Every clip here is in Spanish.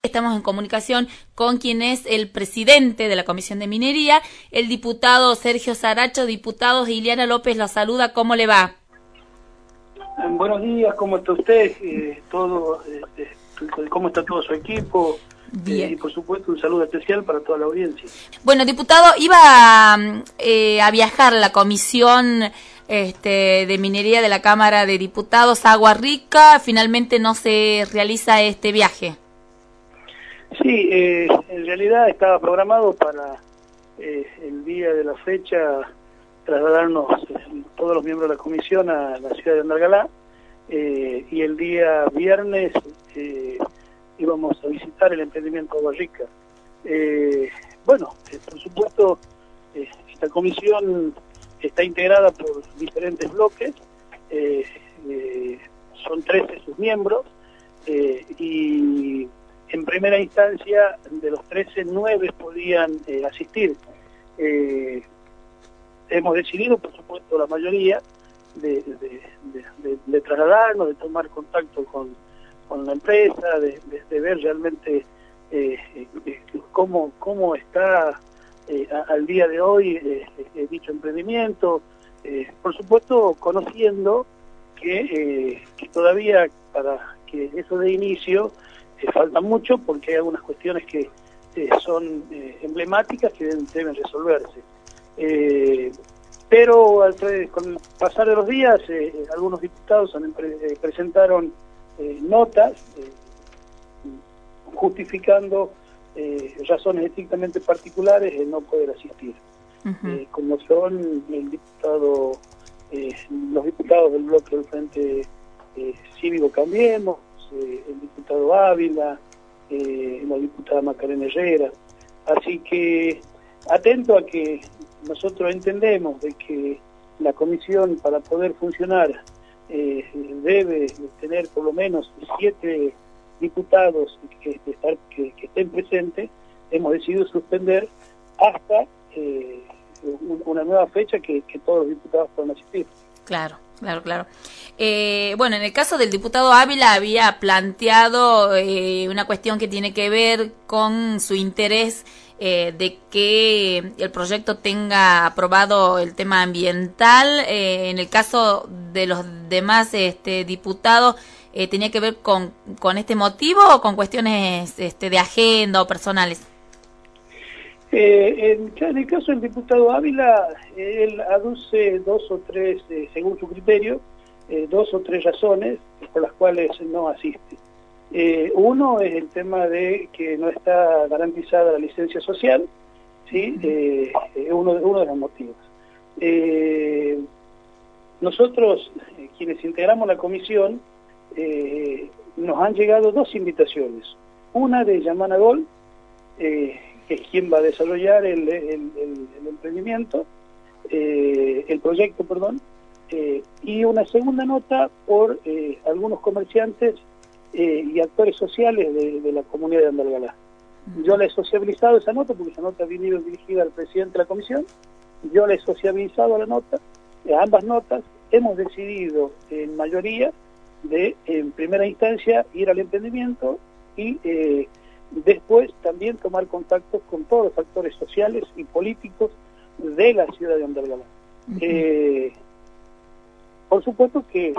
Estamos en comunicación con quien es el presidente de la Comisión de Minería, el diputado Sergio Saracho. Diputado, Ileana López lo saluda. ¿Cómo le va? Buenos días, ¿cómo está usted? ¿Cómo está todo su equipo? Bien. Y por supuesto un saludo especial para toda la audiencia. Bueno, diputado, iba a viajar la Comisión de Minería de la Cámara de Diputados a Agua Rica. Finalmente no se realiza este viaje. Sí, en realidad estaba programado para el día de la fecha trasladarnos todos los miembros de la comisión a la ciudad de Andalgalá, y el día viernes íbamos a visitar el emprendimiento Agua Rica. Bueno, por supuesto, esta comisión está integrada por diferentes bloques, son 13 sus miembros, y en primera instancia de los 13, 9 podían asistir. Hemos decidido, por supuesto, la mayoría de trasladarnos, de tomar contacto con la empresa, de ver realmente cómo está al día de hoy dicho emprendimiento, por supuesto conociendo que todavía para que eso de inicio falta mucho, porque hay algunas cuestiones que son emblemáticas que deben resolverse. Pero con el pasar de los días, algunos diputados presentaron notas justificando razones estrictamente particulares de no poder asistir, como son los diputados del bloque del Frente Cívico Cambiemos, el diputado Ávila, la diputada Macarena Herrera. Así que, atento a que nosotros entendemos de que la comisión, para poder funcionar, debe tener por lo menos 7 diputados que estén presentes. Hemos decidido suspender hasta una nueva fecha que todos los diputados puedan asistir. Claro. Bueno, en el caso del diputado Ávila había planteado una cuestión que tiene que ver con su interés de que el proyecto tenga aprobado el tema ambiental. En el caso de los demás diputados, ¿tenía que ver con este motivo o con cuestiones de agenda o personales? En el caso del diputado Ávila, él aduce 2 o 3, según su criterio, 2 o 3 razones por las cuales no asiste. Uno es el tema de que no está garantizada la licencia social, ¿sí? Uno de los motivos. Nosotros, quienes integramos la comisión, nos han llegado 2 invitaciones. Una de Yamana Gol, que es quien va a desarrollar el emprendimiento, el proyecto, perdón, y una segunda nota por algunos comerciantes y actores sociales de la comunidad de Andalgalá. Yo le he sociabilizado esa nota, porque esa nota ha venido dirigida al presidente de la comisión. Yo le he sociabilizado la nota, ambas notas. Hemos decidido en mayoría en primera instancia ir al emprendimiento y después también tomar contactos con todos los actores sociales y políticos de la ciudad de Andalgalá. Por supuesto que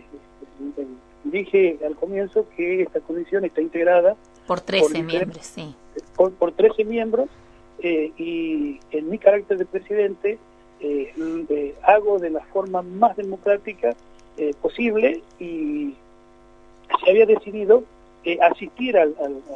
dije al comienzo que esta comisión está integrada por 13 miembros, sí. Por 13 miembros, y en mi carácter de presidente hago de la forma más democrática posible, y se había decidido asistir al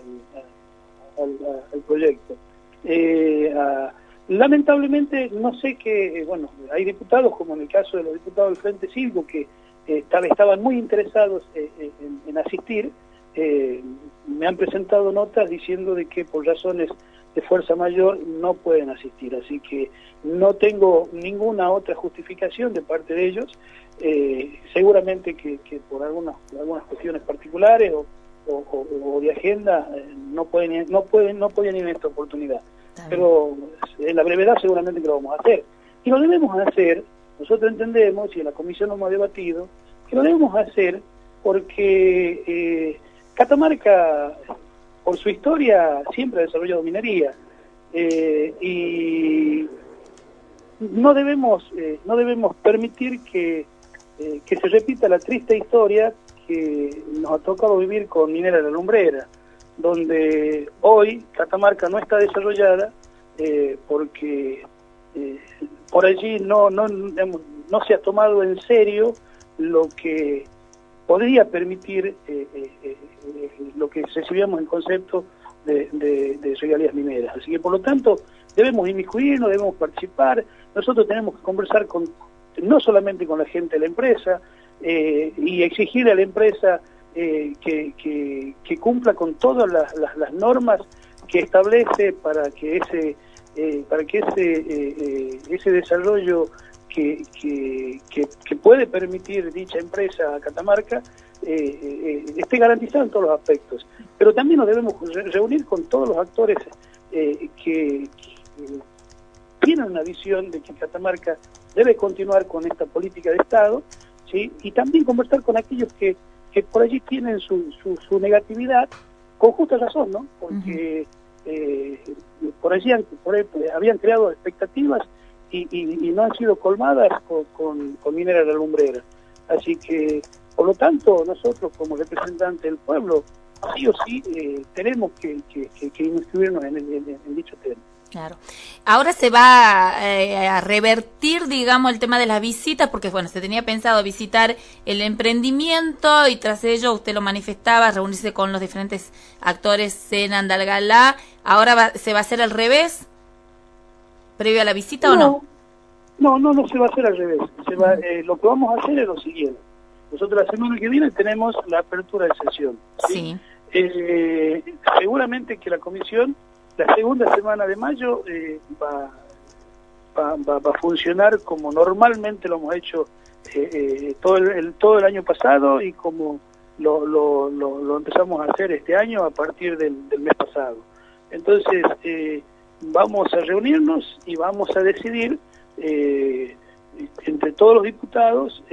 proyecto. Lamentablemente, no sé qué, bueno, hay diputados, como en el caso de los diputados del Frente Cívico, que estaban muy interesados en asistir. Me han presentado notas diciendo de que por razones de fuerza mayor no pueden asistir, así que no tengo ninguna otra justificación de parte de ellos. Seguramente que por algunas cuestiones particulares o de agenda no podían ir en esta oportunidad. Pero en la brevedad seguramente que lo vamos a hacer. Y lo debemos hacer, nosotros entendemos, y en la comisión lo hemos debatido, que lo debemos hacer porque Catamarca por su historia siempre ha desarrollado minería, y no debemos permitir que se repita la triste historia que nos ha tocado vivir con Minera La Lumbrera, donde hoy Catamarca no está desarrollada porque por allí no se ha tomado en serio lo que podría permitir lo que recibíamos en concepto de regalías mineras. Así que, por lo tanto, debemos inmiscuirnos, debemos participar. Nosotros tenemos que conversar no solamente con la gente de la empresa y exigir a la empresa que cumpla con todas las normas que establece para que ese desarrollo que puede permitir dicha empresa a Catamarca esté garantizado en todos los aspectos. Pero también nos debemos reunir con todos los actores que tienen una visión de que Catamarca debe continuar con esta política de Estado, ¿sí? Y también conversar con aquellos que por allí tienen su negatividad, con justa razón, ¿no? Porque por allí habían creado expectativas y no han sido colmadas con Minera La Lumbrera. Así que, por lo tanto, nosotros como representantes del pueblo, sí o sí, tenemos que inscribirnos en dicho tema. Claro. Ahora se va a revertir, digamos, el tema de las visitas, porque, bueno, se tenía pensado visitar el emprendimiento y tras ello, usted lo manifestaba, reunirse con los diferentes actores en Andalgalá. ¿Ahora se va a hacer al revés, previo a la visita o no? No se va a hacer al revés. Lo que vamos a hacer es lo siguiente. Nosotros la semana que viene tenemos la apertura de sesión, ¿sí? Seguramente que la comisión la segunda semana de mayo va a funcionar como normalmente lo hemos hecho todo el año pasado y como lo empezamos a hacer este año a partir del mes pasado. Entonces vamos a reunirnos y vamos a decidir entre todos los diputados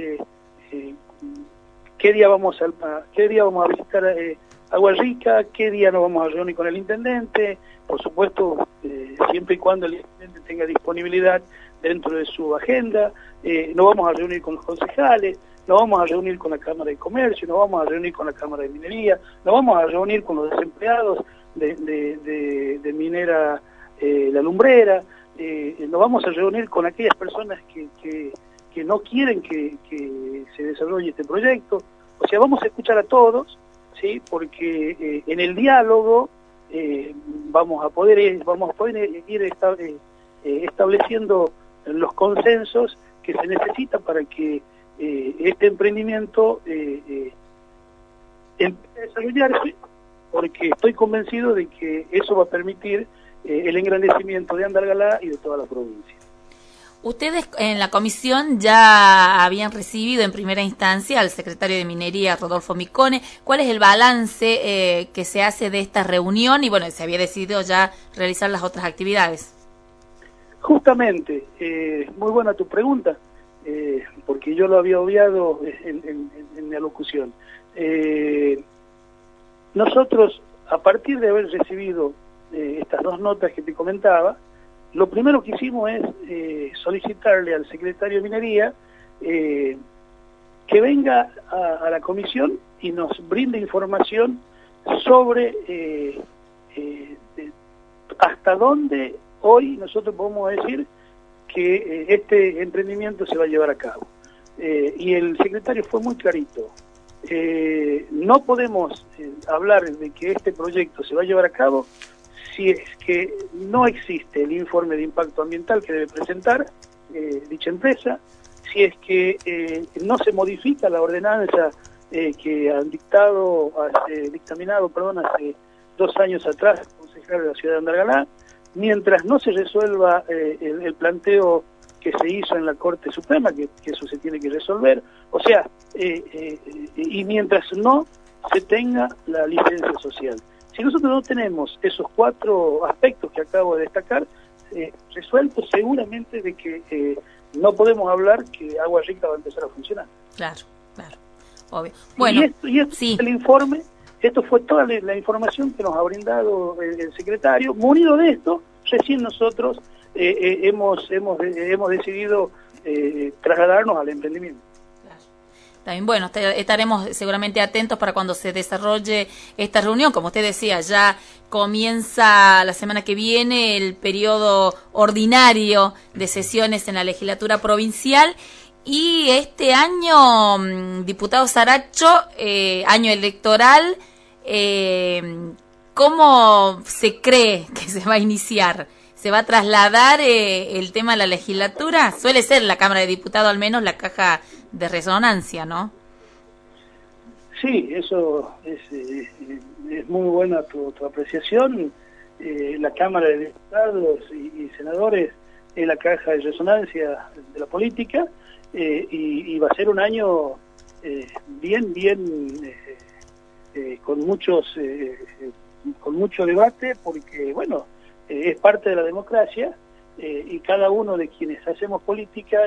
qué día vamos a visitar Agua Rica, qué día nos vamos a reunir con el intendente, por supuesto, siempre y cuando el intendente tenga disponibilidad dentro de su agenda. Nos vamos a reunir con los concejales, nos vamos a reunir con la Cámara de Comercio, nos vamos a reunir con la Cámara de Minería, nos vamos a reunir con los desempleados de Minera La Lumbrera, nos vamos a reunir con aquellas personas que no quieren que se desarrolle este proyecto. O sea, vamos a escuchar a todos, ¿sí? Porque en el diálogo vamos a poder ir estableciendo los consensos que se necesitan para que este emprendimiento empiece a desarrollarse, porque estoy convencido de que eso va a permitir el engrandecimiento de Andalgalá y de toda la provincia. Ustedes en la comisión ya habían recibido en primera instancia al secretario de Minería, Rodolfo Micone. ¿Cuál es el balance que se hace de esta reunión? Y bueno, se había decidido ya realizar las otras actividades. Justamente, muy buena tu pregunta, porque yo lo había obviado en mi alocución. Nosotros, a partir de haber recibido estas dos notas que te comentaba, lo primero que hicimos es solicitarle al secretario de Minería que venga a la comisión y nos brinde información sobre hasta dónde hoy nosotros podemos decir que este emprendimiento se va a llevar a cabo. Y el secretario fue muy clarito. No podemos hablar de que este proyecto se va a llevar a cabo si es que no existe el informe de impacto ambiental que debe presentar dicha empresa, si es que no se modifica la ordenanza que han dictaminado hace 2 años atrás el concejal de la ciudad de Andalgalá, mientras no se resuelva el planteo que se hizo en la Corte Suprema, que eso se tiene que resolver, o sea, y mientras no se tenga la licencia social. Si nosotros no tenemos esos 4 aspectos que acabo de destacar resueltos, seguramente de que no podemos hablar que Agua Rica va a empezar a funcionar. Claro, obvio. Bueno, y esto sí. es el informe Esto fue toda la información que nos ha brindado el secretario. Munido de esto, recién nosotros hemos decidido trasladarnos al emprendimiento. También, bueno, estaremos seguramente atentos para cuando se desarrolle esta reunión. Como usted decía, ya comienza la semana que viene el periodo ordinario de sesiones en la legislatura provincial. Y este año, diputado Saracho, año electoral, ¿cómo se cree que se va a iniciar? ¿Se va a trasladar el tema a la legislatura? Suele ser la Cámara de Diputados al menos la caja de resonancia, ¿no? Sí, eso es muy buena tu apreciación. La Cámara de Diputados y Senadores es la caja de resonancia de la política, y va a ser un año bien con mucho debate, porque bueno, es parte de la democracia, y cada uno de quienes hacemos políticas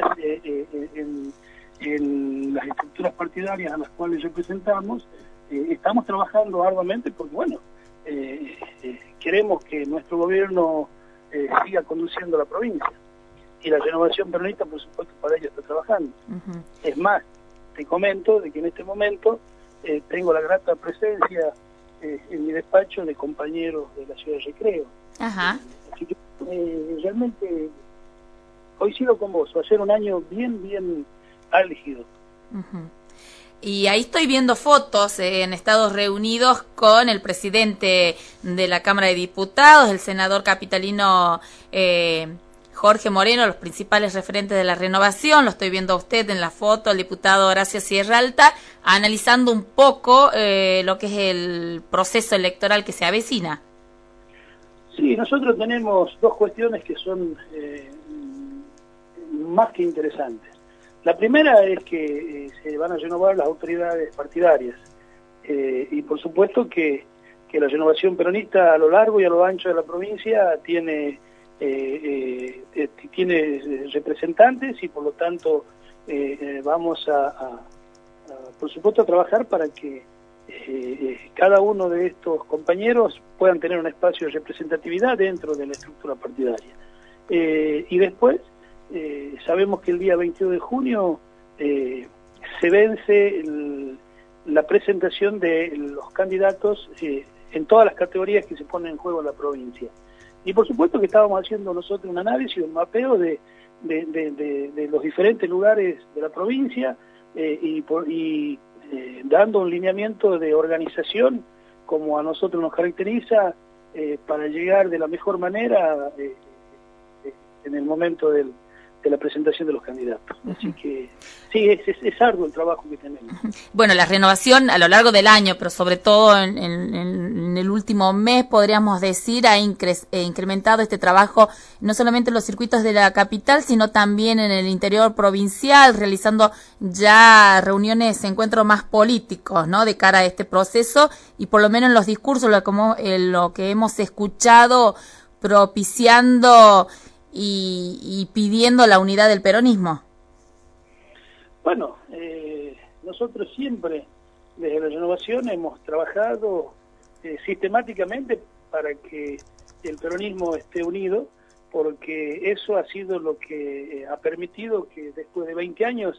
en las estructuras partidarias a las cuales representamos, estamos trabajando arduamente porque bueno, queremos que nuestro gobierno siga conduciendo la provincia, y la Renovación Peronista, por supuesto, para ello está trabajando. Es más, te comento de que en este momento tengo la grata presencia en mi despacho de compañeros de la Ciudad de Recreo. Así que realmente coincido con vos, va a ser un año bien álgido. Y ahí estoy viendo fotos en Estados Reunidos con el presidente de la Cámara de Diputados, el senador capitalino Jorge Moreno, los principales referentes de la renovación. Lo estoy viendo a usted en la foto, el diputado Horacio Sierra Alta, analizando un poco lo que es el proceso electoral que se avecina. Sí, nosotros tenemos dos cuestiones que son más que interesantes. La primera es que se van a renovar las autoridades partidarias, y por supuesto que la Renovación Peronista a lo largo y a lo ancho de la provincia tiene representantes, y por lo tanto vamos por supuesto a trabajar para que cada uno de estos compañeros puedan tener un espacio de representatividad dentro de la estructura partidaria. Y después sabemos que el día 22 de junio se vence la presentación de los candidatos en todas las categorías que se ponen en juego en la provincia. Y por supuesto que estábamos haciendo nosotros un análisis, un mapeo de los diferentes lugares de la provincia, y dando un lineamiento de organización como a nosotros nos caracteriza, para llegar de la mejor manera en el momento de la presentación de los candidatos. Así que sí, es arduo el trabajo que tenemos. Bueno, la renovación a lo largo del año, pero sobre todo en el último mes, podríamos decir, ha incrementado este trabajo no solamente en los circuitos de la capital, sino también en el interior provincial, realizando ya reuniones, encuentros más políticos, ¿no?, de cara a este proceso, y por lo menos en los discursos, lo que hemos escuchado, propiciando y pidiendo la unidad del peronismo. Bueno, nosotros siempre desde la Renovación hemos trabajado sistemáticamente para que el peronismo esté unido, porque eso ha sido lo que ha permitido que después de 20 años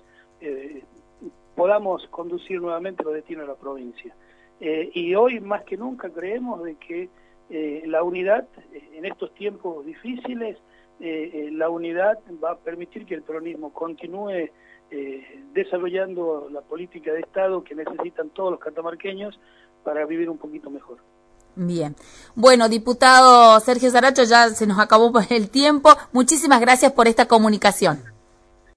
podamos conducir nuevamente los destinos de la provincia. Y hoy más que nunca creemos de que la unidad en estos tiempos difíciles, la unidad va a permitir que el peronismo continúe desarrollando la política de Estado que necesitan todos los catamarqueños para vivir un poquito mejor. Bien. Bueno, diputado Sergio Saracho, ya se nos acabó el tiempo. Muchísimas gracias por esta comunicación.